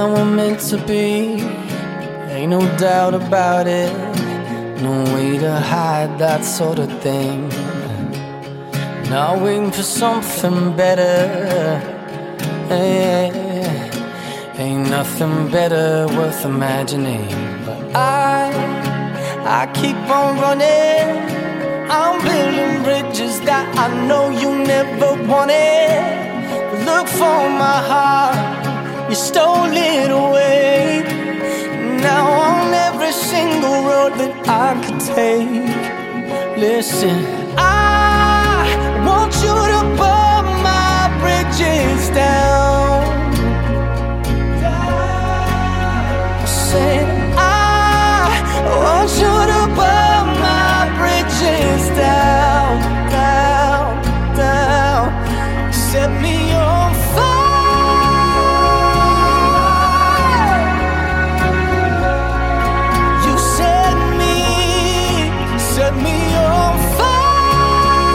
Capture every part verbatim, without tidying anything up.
and we're meant to be. Ain't no doubt about it. No way to hide that sort of thing. Not waiting for something better. Hey, ain't nothing better worth imagining. But I, I keep on running. I'm building bridges that I know you never wanted. Look for my heart, you stole it away. Now on every single road that I could take, listen, I want you to burn my bridges down. Say, I want you to burn my bridges down, down, down. Set me on fire. You set me, set me on fire.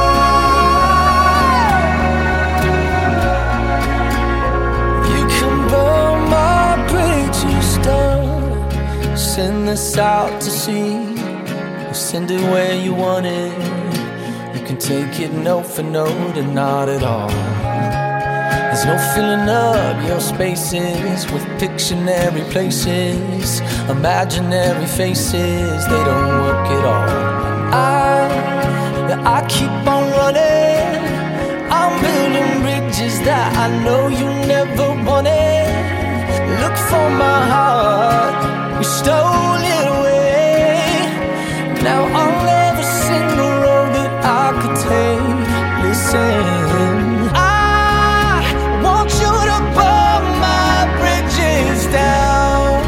You can burn my bridges down. Send this out to sea. Send it where you want it. You can take it note for note and not at all. There's no filling up your spaces with Pictionary places, imaginary faces, they don't work at all. I, yeah, I keep on running. I'm building bridges that I know you never wanted. Look for my heart, you stole it away. Now on every single road that I could take, listen, I want you to burn my bridges down.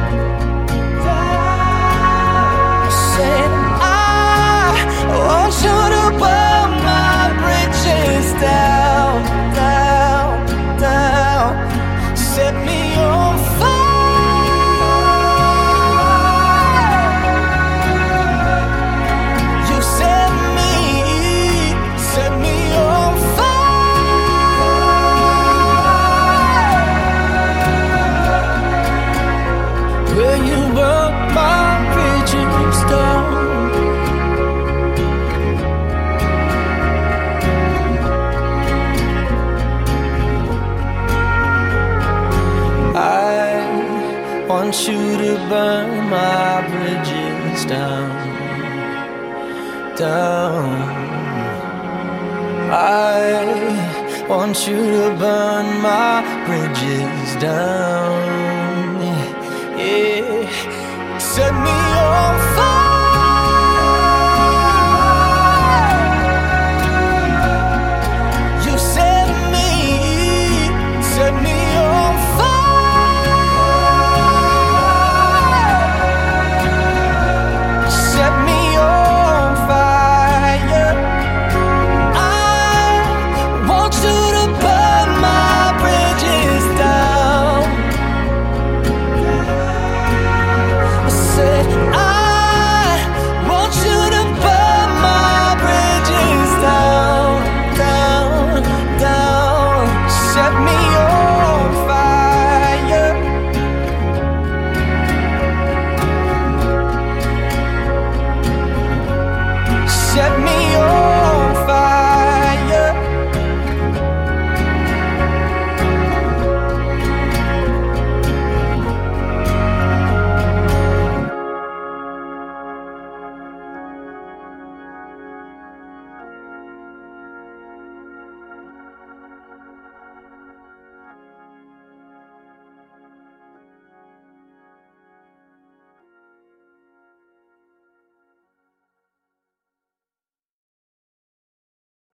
Said I want you to burn my bridges down, down, down. Set me on fire. I want you to burn my bridges down, down. I want you to burn my bridges down, yeah. Set me